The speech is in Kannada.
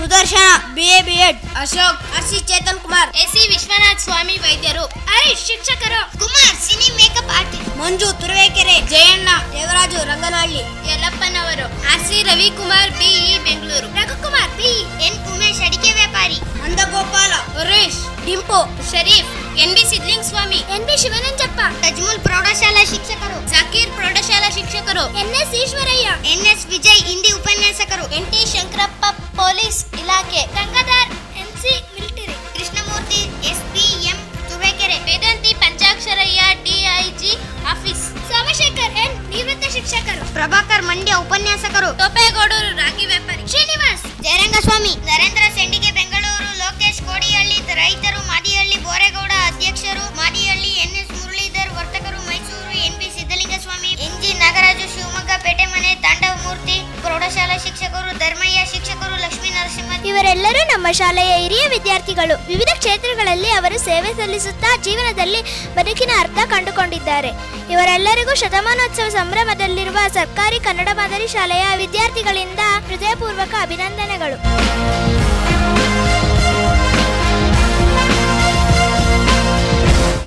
Sudarshan BA B.Ed, Ashok RC Chetan Kumar, AC Vishwanath ಸ್ವಾಮಿ ವೈದ್ಯರು, ಹರೀಶ್ ಶಿಕ್ಷಕರು, Kumar cine makeup artist, Manju Turuvekere, Jayanna Devaraju Ranganahalli, ಯಲ್ಲಪ್ಪನವರು, RC Ravikumar BE Bengaluru, Raghukumar BE, N Umesh ಅಡಿಕೆ ವ್ಯಾಪಾರಿ, ನಂದಗೋಪಾಲ, ಹರೀಶ್ ಡಿಂಪೋ, ಶರೀಫ್ NB ಸಿದ್ಲಿಂಗ್ ಸ್ವಾಮಿ, NB ಶಿವನಂಜಪ್ಪ, ತಜ್ಮುಲ್ ಪ್ರೌಢಶಾಲಾ ಶಿಕ್ಷಕರು, ಜಾಕೀರ್ ಪ್ರೌಢಶಾಲಾ ಶಿಕ್ಷಕರು, NS ಈಶ್ವರಯ್ಯ, NS ವಿಜಯ್ ಹಿಂದಿ ಉಪನ್ಯಾಸಕರು, NT ಶಂಕರಪ್ಪ ಪೊಲೀಸ್ ಇಲಾಖೆ, Gangadhar NC military, Krishnamurthy SPM Turuvekere, Vedanti Panchaksharayya DIG office, Somashekhar N ನಿವೃತ್ತ ಶಿಕ್ಷಕರು, ಪ್ರಭಾಕರ್ ಮಂಡ್ಯ ಉಪನ್ಯಾಸಕರು, ತೋಪೇಗೌಡರು ರಾಗಿ ವ್ಯಾಪಾರಿ, ಶ್ರೀನಿವಾಸ್ ಜಯರಂಗಸ್ವಾಮಿ, ನರೇಂದ್ರ ಸೆಂಡಿಗೆ ಬೆಂಗಳೂರು, ಲೋಕೇಶ್ ಕೋಡಿಹಳ್ಳಿ ರೈತರು, ಮಾದಿಹಳ್ಳಿ ಬೋರೇಗೌಡ ಅಧ್ಯಕ್ಷರು, ಮಾದಿಹಳ್ಳಿ NS ಮುರಳೀಧರ್ ವರ್ತಕರು, ಮೈಸೂರು NB ಸಿದ್ದಲಿಂಗಸ್ವಾಮಿ, NG ನಾಗರಾಜು ಶಿವಮೊಗ್ಗ ಪೇಟೆ ಮನೆ, ತಾಂಡವಮೂರ್ತಿ ಪ್ರೌಢಶಾಲಾ ಶಿಕ್ಷಕರು, ಧರ್ಮಯ್ಯ ಶಿಕ್ಷಕರು, ಲಕ್ಷ್ಮೀ ನರಸಿಂಹ. ಇವರೆಲ್ಲರೂ ನಮ್ಮ ಶಾಲೆಯ ಹಿರಿಯ ವಿದ್ಯಾರ್ಥಿಗಳು. ವಿವಿಧ ಕ್ಷೇತ್ರಗಳಲ್ಲಿ ಅವರು ಸೇವೆ ಸಲ್ಲಿಸುತ್ತಾ ಜೀವನದಲ್ಲಿ ಬದುಕಿನ ಅರ್ಥ ಕಂಡುಕೊಂಡಿದ್ದಾರೆ. ಇವರೆಲ್ಲರಿಗೂ ಶತಮಾನೋತ್ಸವ ಸಂಭ್ರಮದಲ್ಲಿರುವ ಸರ್ಕಾರಿ ಕನ್ನಡ ಮಾದರಿ ಶಾಲೆಯ ವಿದ್ಯಾರ್ಥಿಗಳಿಂದ ಹೃದಯಪೂರ್ವಕ ಅಭಿನಂದನೆಗಳು.